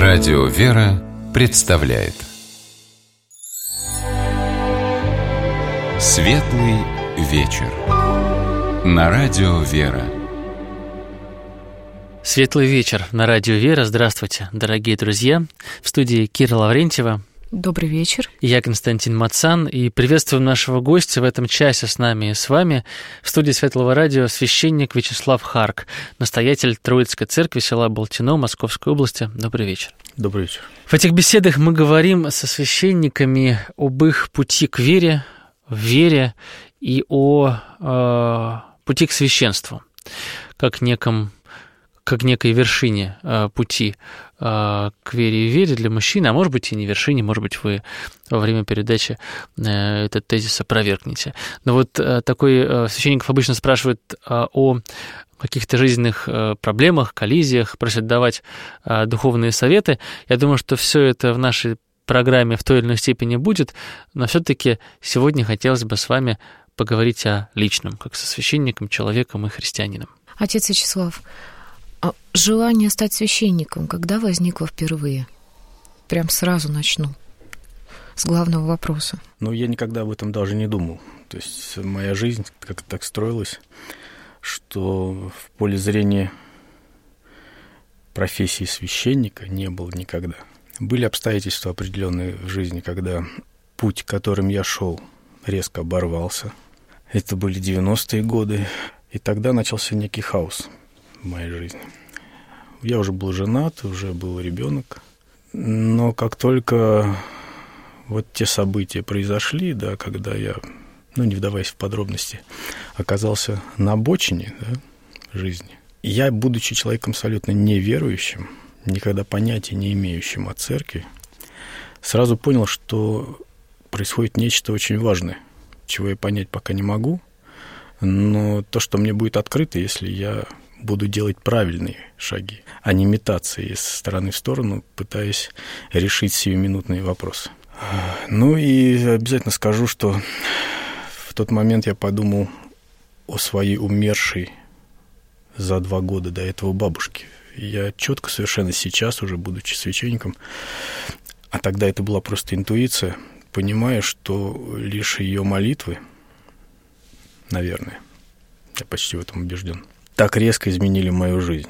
Радио «Вера» представляет Светлый вечер на Радио «Вера». Светлый вечер на Радио «Вера». Здравствуйте, дорогие друзья. В студии Кира Лаврентьева. Добрый вечер. Я Константин Мацан, и приветствуем нашего гостя в этом часе с нами и с вами. В студии Светлого радио священник Вячеслав Харк, настоятель Троицкой церкви села Болтино Московской области. Добрый вечер. Добрый вечер. В этих беседах мы говорим со священниками об их пути к вере, в вере и о пути к священству, как некой вершине пути к вере и вере для мужчин, а может быть и не вершине, может быть, вы во время передачи этот тезис опровергнете. Но вот такой священников обычно спрашивают о каких-то жизненных проблемах, коллизиях, просят давать духовные советы. Я думаю, что все это в нашей программе в той или иной степени будет, но все-таки сегодня хотелось бы с вами поговорить о личном, как со священником, человеком и христианином. Отец Вячеслав, желание стать священником когда возникло впервые? Прям сразу начну с главного вопроса. Я никогда об этом даже не думал. То есть моя жизнь как-то так строилась, что в поле зрения профессии священника не было никогда. Были обстоятельства определенные в жизни, когда путь, которым я шел, резко оборвался. Это были 90-е годы, и тогда начался некий хаос в моей жизни. Я уже был женат, уже был ребенок, но как только вот те события произошли, да, когда я, не вдаваясь в подробности, оказался на обочине, да, жизни, я, будучи человеком абсолютно неверующим, никогда понятия не имеющим о церкви, сразу понял, что происходит нечто очень важное, чего я понять пока не могу, но то, что мне будет открыто, если я буду делать правильные шаги, а не метаться из стороны в сторону, пытаясь решить сиюминутные вопросы. И обязательно скажу, что в тот момент я подумал о своей умершей за 2 года до этого бабушке. Я четко совершенно сейчас, уже будучи священником, а тогда это была просто интуиция, понимая, что лишь ее молитвы, наверное, я почти в этом убежден, так резко изменили мою жизнь.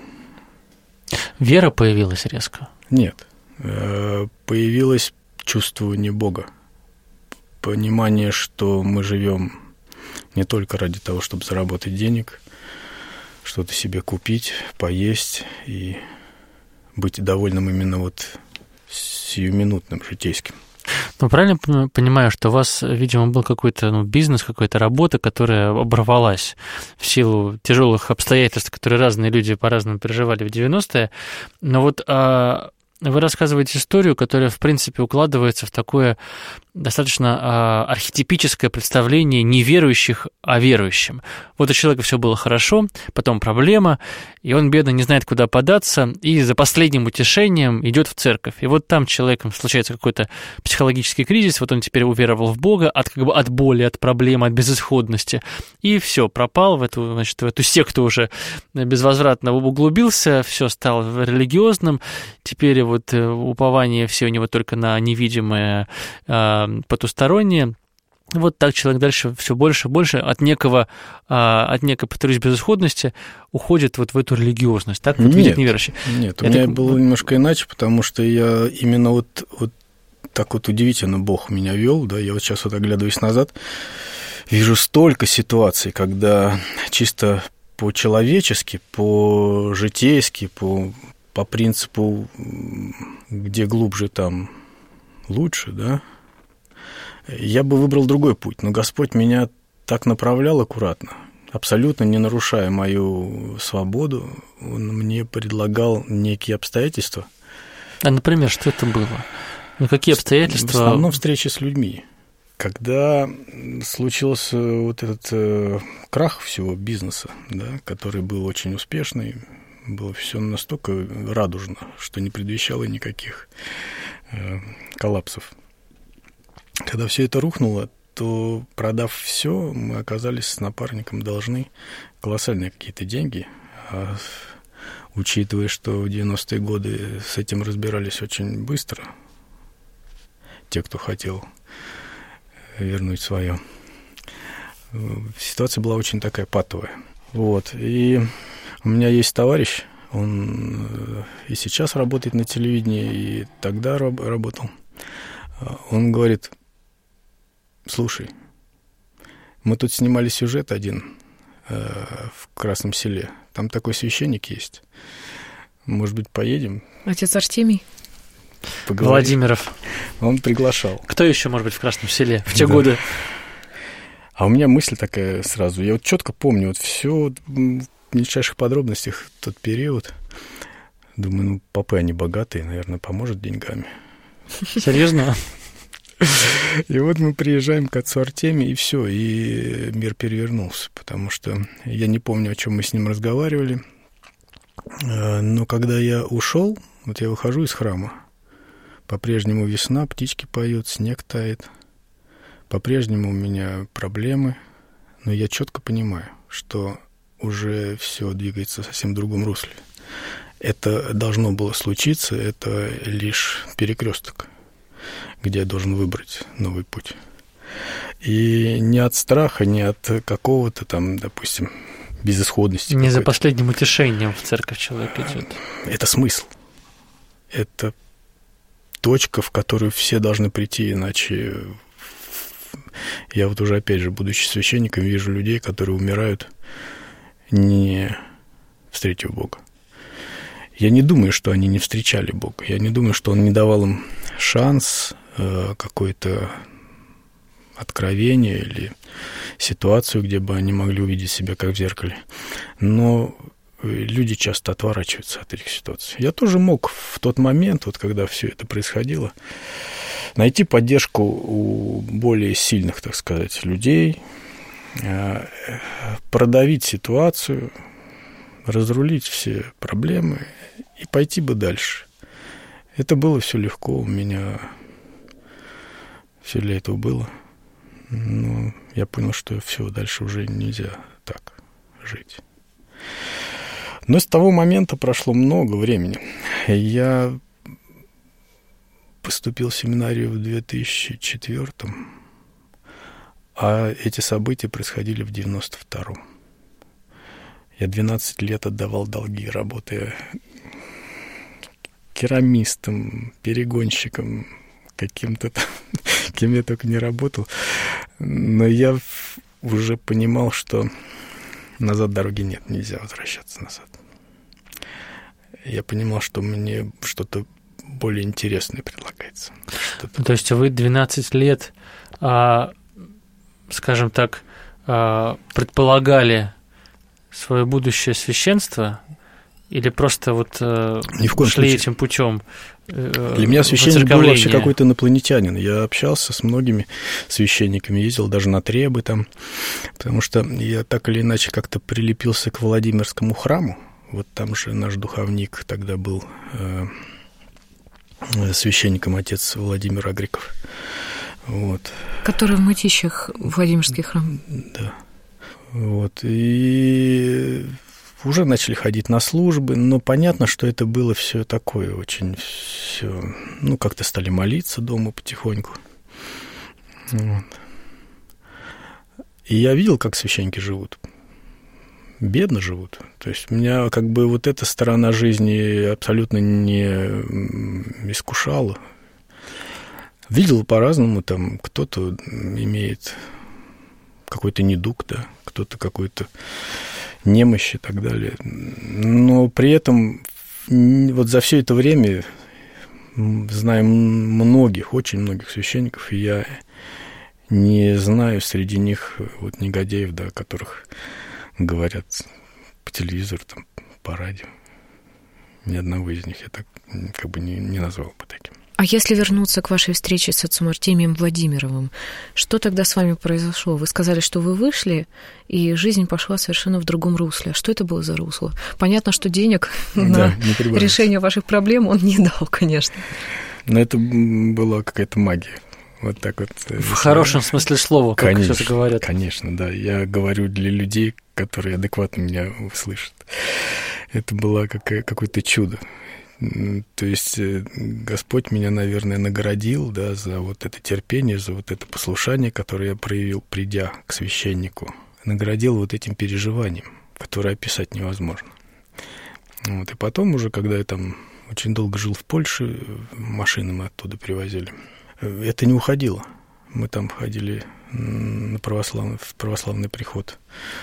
Вера появилась резко? Нет. Появилось чувствование Бога. Понимание, что мы живем не только ради того, чтобы заработать денег, что-то себе купить, поесть и быть довольным именно сиюминутным, житейским. Правильно понимаю, что у вас, видимо, был какой-то бизнес, какая-то работа, которая оборвалась в силу тяжелых обстоятельств, которые разные люди по-разному переживали в 90-е. Но вы рассказываете историю, которая, в принципе, укладывается в такое достаточно архетипическое представление неверующих о верующем. Вот у человека все было хорошо, потом проблема, и он, бедно, не знает, куда податься, и за последним утешением идет в церковь. И вот там человеком случается какой-то психологический кризис, вот он теперь уверовал в Бога от боли, от проблемы, от безысходности, и все, пропал в эту секту уже безвозвратно углубился, все стало религиозным, теперь упование все у него только на невидимое, потустороннее. Вот так человек дальше все больше и больше от некой, повторюсь, безысходности уходит в эту религиозность. Так видит неверующий. Нет, у меня было немножко иначе, потому что я именно так удивительно Бог меня вел, да, я сейчас оглядываясь назад, вижу столько ситуаций, когда чисто по-человечески, по-житейски, по принципу, где глубже, там лучше, да, я бы выбрал другой путь, но Господь меня так направлял аккуратно, абсолютно не нарушая мою свободу. Он мне предлагал некие обстоятельства. А, например, что это было? Какие обстоятельства? В основном встречи с людьми. Когда случился этот крах всего бизнеса, да, который был очень успешный, было все настолько радужно, что не предвещало никаких коллапсов. Когда все это рухнуло, то, продав все, мы оказались с напарником должны колоссальные какие-то деньги. А учитывая, что в 90-е годы с этим разбирались очень быстро, те, кто хотел вернуть свое. Ситуация была очень такая патовая. Вот. И у меня есть товарищ, он и сейчас работает на телевидении, и тогда работал. Он говорит: слушай, мы тут снимали сюжет один в Красном Селе. Там такой священник есть. Может быть, поедем? Отец Артемий? Поговорим. Владимиров. Он приглашал. Кто еще, может быть, в Красном Селе в те годы? А у меня мысль такая сразу. Я вот четко помню вот все в мельчайших подробностях тот период. Думаю, ну, попы они богатые, наверное, поможет деньгами. Серьезно? И вот мы приезжаем к отцу Артемию, и все, и мир перевернулся, потому что я не помню, о чем мы с ним разговаривали, но когда я ушел, вот я выхожу из храма, по-прежнему весна, птички поют, снег тает, по-прежнему у меня проблемы, но я четко понимаю, что уже все двигается в совсем другом русле. Это должно было случиться, это лишь перекресток, где я должен выбрать новый путь. И не от страха, не от какого-то там, допустим, безысходности. Не за последним утешением в церковь человек идет. Это смысл. Это точка, в которую все должны прийти, иначе я вот уже, опять же, будучи священником, вижу людей, которые умирают, не встретив Бога. Я не думаю, что они не встречали Бога. Я не думаю, что Он не давал им шанс, какое-то откровение или ситуацию, где бы они могли увидеть себя как в зеркале. Но люди часто отворачиваются от этих ситуаций. Я тоже мог в тот момент, вот когда все это происходило, найти поддержку у более сильных, так сказать, людей, продавить ситуацию, разрулить все проблемы и пойти бы дальше. Это было все легко, у меня все для этого было. Но я понял, что все, дальше уже нельзя так жить. Но с того момента прошло много времени. Я поступил в семинарию в 2004-м, а эти события происходили в 92-м. Я 12 лет отдавал долги, работая керамистом, перегонщиком, каким-то там, кем я только не работал. Но я уже понимал, что назад дороги нет, нельзя возвращаться назад. Я понимал, что мне что-то более интересное предлагается. То есть вы 12 лет, скажем так, предполагали свое будущее священство или просто вот шли этим путем? Для меня священник был вообще какой-то инопланетянин. Я общался с многими священниками, ездил даже на требы там, потому что я так или иначе как-то прилепился к Владимирскому храму. Вот там же наш духовник тогда был священником, отец Владимир Агриков. Вот. Который в Мытищах, Владимирский храм. Да. Вот. И уже начали ходить на службы, но понятно, что это было все такое очень все. Ну, как-то стали молиться дома потихоньку. Вот. И я видел, как священники живут. Бедно живут. То есть меня как бы вот эта сторона жизни абсолютно не искушала. Видел по-разному, там кто-то имеет какой-то недуг, да, кто-то какой-то немощь и так далее. Но при этом вот за все это время знаю многих, очень многих священников, и я не знаю среди них вот негодяев, да, о которых говорят по телевизору, там, по радио. Ни одного из них я так как бы не назвал бы таким. А если вернуться к вашей встрече с отцом Артемием Владимировым, что тогда с вами произошло? Вы сказали, что вы вышли, и жизнь пошла совершенно в другом русле. Что это было за русло? Понятно, что денег на решение ваших проблем он не дал, конечно. Но это была какая-то магия. Вот так вот. В хорошем смысле слова, как конечно, сейчас говорят. Конечно, да. Я говорю для людей, которые адекватно меня услышат. Это было какое-то чудо. То есть Господь меня, наверное, наградил, да, за вот это терпение, за вот это послушание, которое я проявил, придя к священнику. Наградил вот этим переживанием, которое описать невозможно. Вот. И потом уже, когда я там очень долго жил в Польше, машины мы оттуда привозили, это не уходило. Мы там ходили в православный приход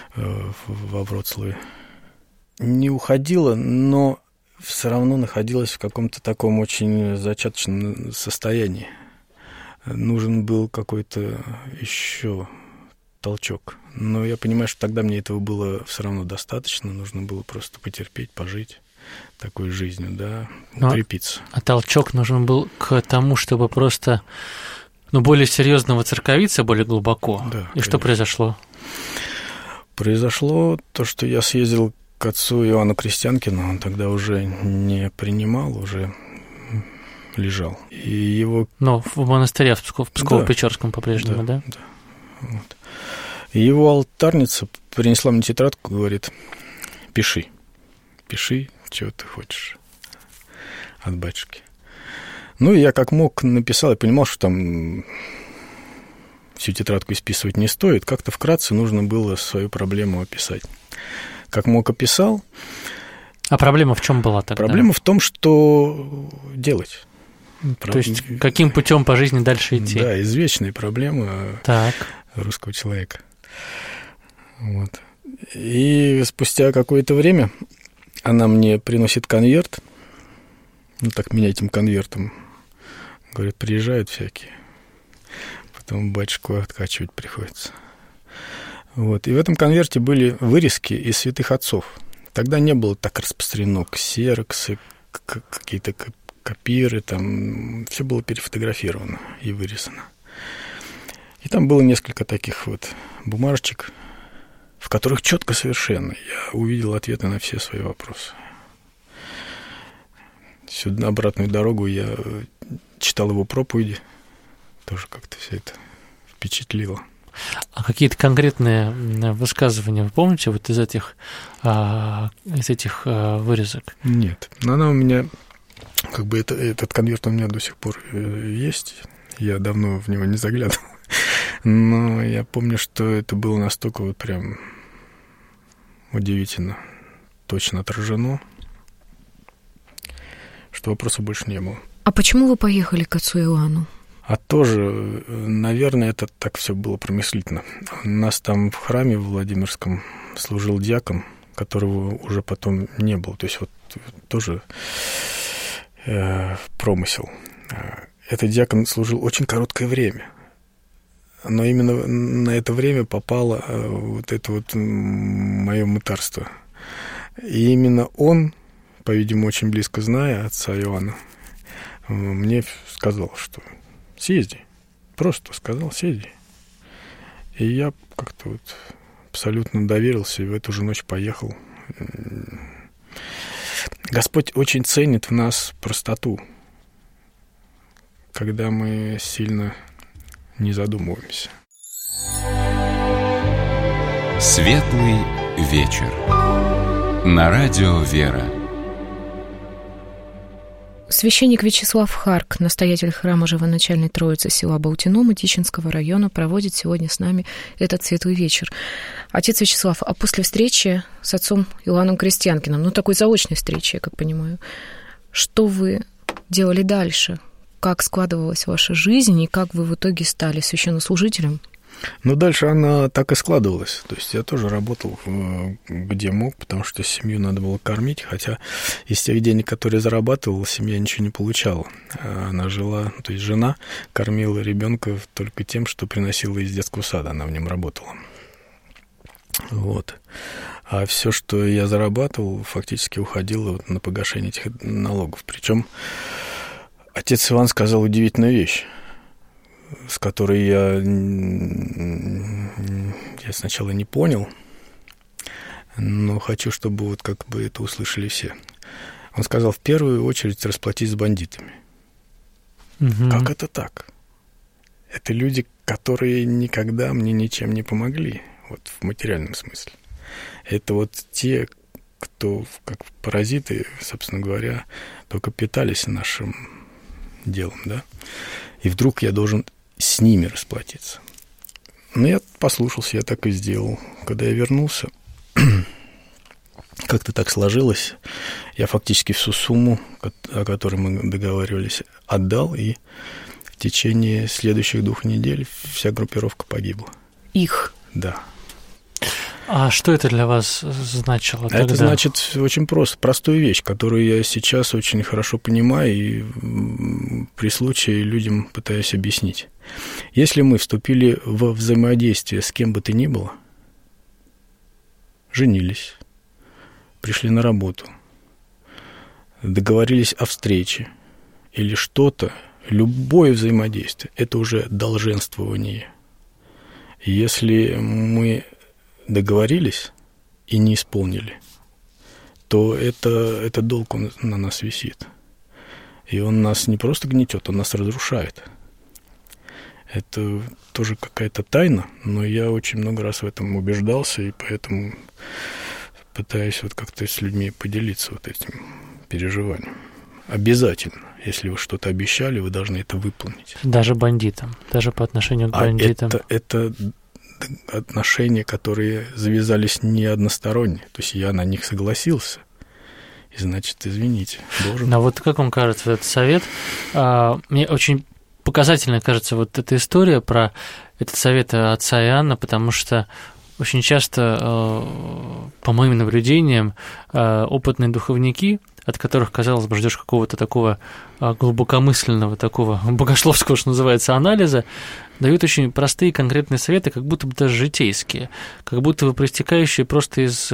во Вроцлаве. Не уходило, но все равно находилось в каком-то таком очень зачаточном состоянии. Нужен был какой-то еще толчок. Но я понимаю, что тогда мне этого было все равно достаточно. Нужно было просто потерпеть, пожить такой жизнью, да, укрепиться. А толчок нужен был к тому, чтобы просто, более серьезно воцерковиться, более глубоко. Да, и конечно. что произошло? Произошло то, что я съездил к отцу Иоанну Крестьянкину. Он тогда уже не принимал, уже лежал. И его... Но в монастыре в Псково-Печорском по-прежнему, да? Да. Вот. И его алтарница принесла мне тетрадку, говорит: пиши, чего ты хочешь от батюшки. Ну, я как мог написал, я понимал, что там всю тетрадку исписывать не стоит. Как-то вкратце нужно было свою проблему описать. Как мог, описал. А проблема в чем была тогда? Проблема в том, что делать. То есть каким путем по жизни дальше идти? Да, извечная проблема русского человека. Вот. И спустя какое-то время она мне приносит конверт. Так меня этим конвертом, говорят, приезжают всякие. Потом батюшку откачивать приходится. Вот. И в этом конверте были вырезки из святых отцов. Тогда не было так распространено ксероксы, какие-то копиры, там все было перефотографировано и вырезано. И там было несколько таких вот бумажечек, в которых четко совершенно я увидел ответы на все свои вопросы. Всю обратную дорогу я читал его проповеди, тоже как-то все это впечатлило. А какие-то конкретные высказывания вы помните вот из этих вырезок? Нет. Но она у меня, этот конверт у меня до сих пор есть. Я давно в него не заглядывал. Но я помню, что это было настолько вот прям удивительно точно отражено, что вопросов больше не было. А почему вы поехали к отцу Иоанну? А тоже, наверное, это так все было промыслительно. У нас там в храме в Владимирском служил диакон, которого уже потом не было. То есть вот тоже промысел. Этот диакон служил очень короткое время. Но именно на это время попало вот это вот мое мытарство. И именно он, по-видимому, очень близко зная отца Иоанна, мне сказал, что съезди. Просто сказал, съезди. И я как-то вот абсолютно доверился и в эту же ночь поехал. Господь очень ценит в нас простоту, когда мы сильно не задумываемся. Светлый вечер. На радио «Вера». Священник Вячеслав Харк, настоятель храма Живоначальной Троицы села Баутино Мытищинского района, проводит сегодня с нами этот светлый вечер. Отец Вячеслав, а после встречи с отцом Иоанном Крестьянкиным, такой заочной встречи, я как понимаю, что вы делали дальше? Как складывалась ваша жизнь и как вы в итоге стали священнослужителем? Дальше она так и складывалась. То есть я тоже работал где мог, потому что семью надо было кормить, хотя из тех денег, которые я зарабатывал, семья ничего не получала. Она жила, то есть жена кормила ребенка только тем, что приносила из детского сада, она в нем работала. Вот. А все, что я зарабатывал, фактически уходило на погашение этих налогов. Причем отец Иван сказал удивительную вещь, с которой я сначала не понял, но хочу, чтобы вот как бы это услышали все. Он сказал: в первую очередь расплатись с бандитами. Угу. Как это так? Это люди, которые никогда мне ничем не помогли, вот в материальном смысле. Это вот те, кто, как паразиты, собственно говоря, только питались нашим делом, да, и вдруг я должен с ними расплатиться. Ну, я послушался, я так и сделал. Когда я вернулся, как-то так сложилось, я фактически всю сумму, о которой мы договаривались, отдал, и в течение следующих 2 недель вся группировка погибла. Их? Да. А что это для вас значило тогда? Это значит очень просто, простую вещь, которую я сейчас очень хорошо понимаю и при случае людям пытаюсь объяснить. Если мы вступили во взаимодействие с кем бы то ни было, женились, пришли на работу, договорились о встрече или что-то, любое взаимодействие – это уже долженствование. Если мы договорились и не исполнили, то это долг, он на нас висит. И он нас не просто гнетет, он нас разрушает. Это тоже какая-то тайна, но я очень много раз в этом убеждался, и поэтому пытаюсь вот как-то с людьми поделиться вот этим переживанием. Обязательно. Если вы что-то обещали, вы должны это выполнить. Даже бандитам, даже по отношению к бандитам. Это отношения, которые завязались не односторонне. То есть я на них согласился. И значит, извините, должен... Но вот как вам кажется, этот совет? Мне очень показательно кажется вот эта история про этот совет отца Иоанна, потому что очень часто, по моим наблюдениям, опытные духовники, от которых, казалось бы, ждешь какого-то такого глубокомысленного, такого богословского, что называется, анализа, дают очень простые конкретные советы, как будто бы даже житейские, как будто бы проистекающие просто из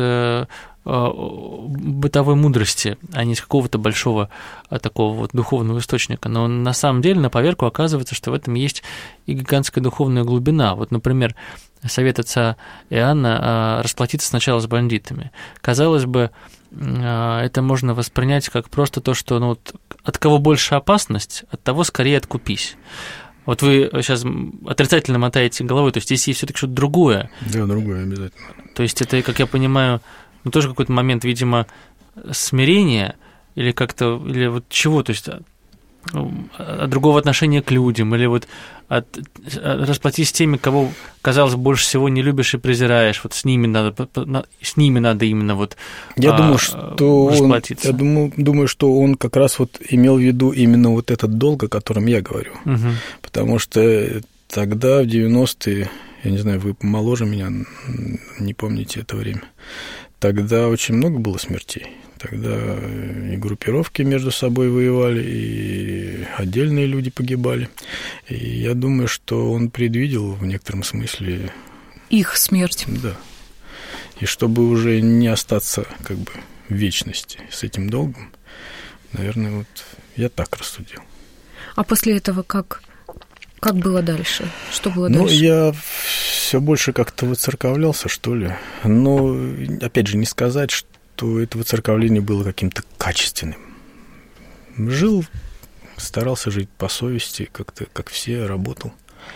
бытовой мудрости, а не из какого-то большого такого вот духовного источника. Но на самом деле на поверку оказывается, что в этом есть и гигантская духовная глубина. Вот, например, совет отца Иоанна расплатиться сначала с бандитами. Казалось бы, это можно воспринять как просто то, что вот, от кого больше опасность, от того скорее откупись. Вот вы сейчас отрицательно мотаете головой, то есть здесь есть все-таки что-то другое. Да, другое обязательно. То есть это, как я понимаю, тоже какой-то момент, видимо, смирения или как-то, или вот чего, то есть от другого отношения к людям, или вот расплатись с теми, кого, казалось, больше всего не любишь и презираешь, вот с ними надо именно вот я думаю, что расплатиться. Я думаю, что он как раз вот имел в виду именно вот этот долг, о котором я говорю, потому что тогда, в 90-е, я не знаю, вы моложе меня, не помните это время, тогда очень много было смертей. Тогда и группировки между собой воевали, и отдельные люди погибали. И я думаю, что он предвидел в некотором смысле... их смерть. Да. И чтобы уже не остаться как бы в вечности с этим долгом, наверное, вот я так рассудил. А после этого как было дальше? Что было дальше? Я все больше как-то выцерковлялся, что ли. Но, опять же, не сказать, что это выцерковление было каким-то качественным. Жил, старался жить по совести, как-то, как все, работал.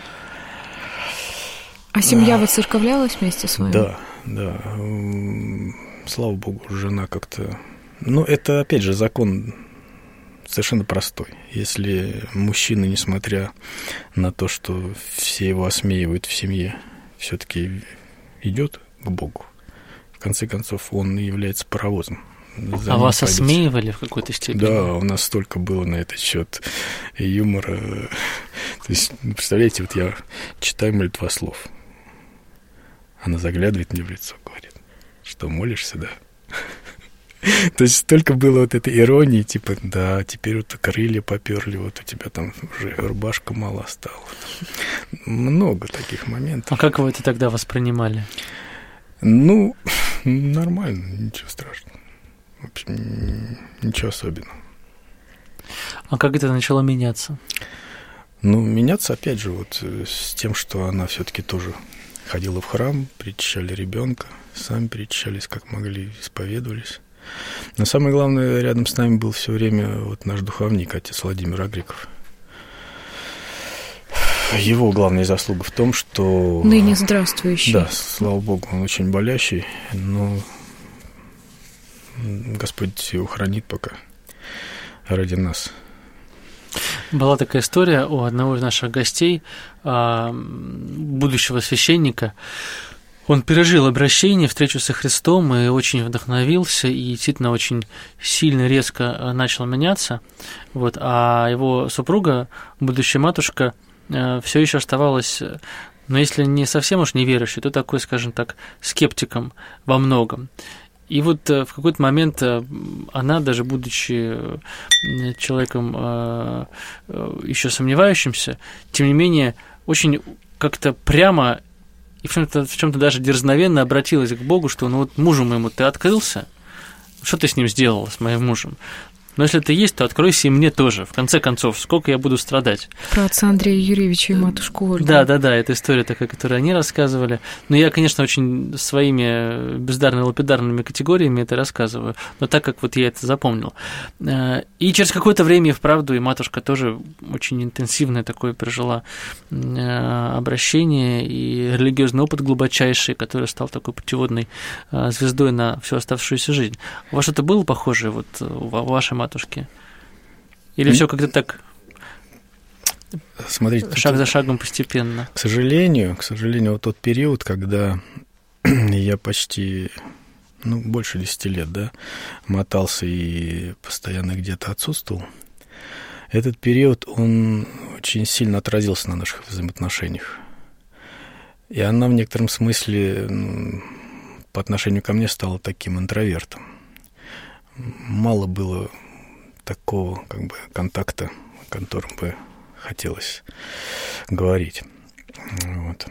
А семья выцерковлялась вместе с вами? Да. Слава богу, жена как-то... это, опять же, закон совершенно простой. Если мужчина, несмотря на то, что все его осмеивают в семье, все-таки идет к Богу, в конце концов, он является паровозом. А вас осмеивали в какой-то степени? Да, у нас столько было на этот счет юмора. То есть, представляете, вот я читаю молитва слов. Она заглядывает мне в лицо, говорит, что молишься, да? То есть столько было вот этой иронии, типа, да, теперь вот крылья поперли, вот у тебя там уже рубашка мало осталась. Много таких моментов. А как вы это тогда воспринимали? Нормально, ничего страшного. В общем, ничего особенного. А как это начало меняться? Меняться, опять же, вот с тем, что она все-таки тоже ходила в храм, причащали ребенка, сами причащались, как могли, исповедовались. Но самое главное, рядом с нами был все время вот наш духовник, отец Владимир Агриков. Его главная заслуга в том, что... Ныне здравствующий. Да, слава богу, он очень болящий, но Господь его хранит пока ради нас. Была такая история у одного из наших гостей, будущего священника. Он пережил обращение, встречу со Христом и очень вдохновился, и действительно очень сильно, резко начал меняться. Вот, а его супруга, будущая матушка, все еще оставалась, но если не совсем уж неверующей, то такой, скажем так, скептиком во многом. И вот в какой-то момент она, даже будучи человеком еще сомневающимся, тем не менее, очень как-то прямо и в чем-то даже дерзновенно обратилась к Богу, что ну вот мужу моему ты открылся, что ты с ним сделала, с моим мужем? Но если ты есть, то откройся и мне тоже. В конце концов, сколько я буду страдать? Про отца Андрея Юрьевича и матушку Ольгу. Да, это история такая, которую они рассказывали. Но я, конечно, очень своими бездарно-лапидарными категориями это рассказываю, но так, как вот я это запомнил. И через какое-то время, и вправду, и матушка тоже очень интенсивное такое пережила обращение и религиозный опыт глубочайший, который стал такой путеводной звездой на всю оставшуюся жизнь. У вас что-то было похожее вот у вашей матушки? Или все как-то так, смотрите, шаг за шагом постепенно? К сожалению, вот тот период, когда я почти, больше 10 лет, мотался и постоянно где-то отсутствовал, этот период, он очень сильно отразился на наших взаимоотношениях. И она в некотором смысле по отношению ко мне стала таким интровертом. Мало было такого контакта, о котором бы хотелось говорить. Вот.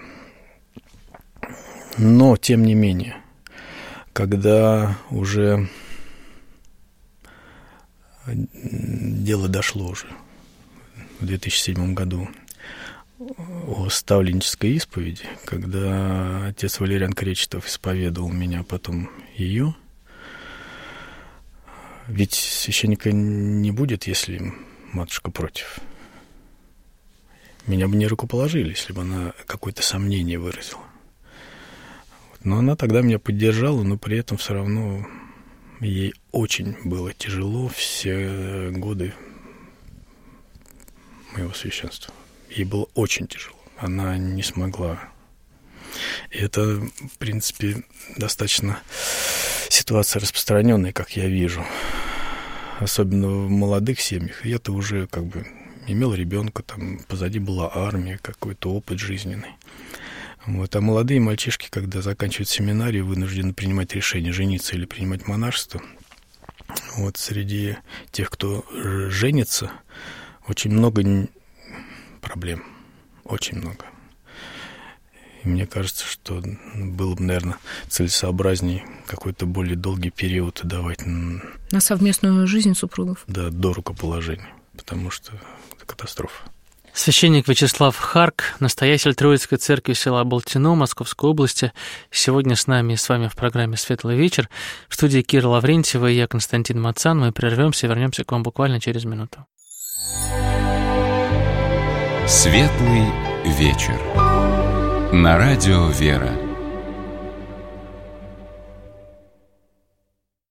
Но, тем не менее, когда уже дело дошло уже в 2007 году о ставленнической исповеди, когда отец Валериан Кречетов исповедовал меня, потом ее. Ведь священника не будет, если матушка против. Меня бы не рукоположили, если бы она какое-то сомнение выразила. Но она тогда меня поддержала, но при этом все равно ей очень было тяжело все годы моего священства. Ей было очень тяжело. Она не смогла. И это, в принципе, достаточно ситуация распространенная, как я вижу. Особенно в молодых семьях. Я-то уже имел ребенка, позади была армия, какой-то опыт жизненный. Вот. А молодые мальчишки, когда заканчивают семинарию, вынуждены принимать решение, жениться или принимать монашество. Вот среди тех, кто женится, очень много проблем. Очень много. И мне кажется, что было бы, наверное, целесообразнее какой-то более долгий период давать на совместную жизнь супругов. Да, до рукоположения, потому что это катастрофа. Священник Вячеслав Харк, настоятель Троицкой церкви села Болтино Московской области, сегодня с нами и с вами в программе «Светлый вечер». В студии Кира Лаврентьева и я, Константин Мацан. Мы прервемся и вернемся к вам буквально через минуту. «Светлый вечер» на радио «Вера».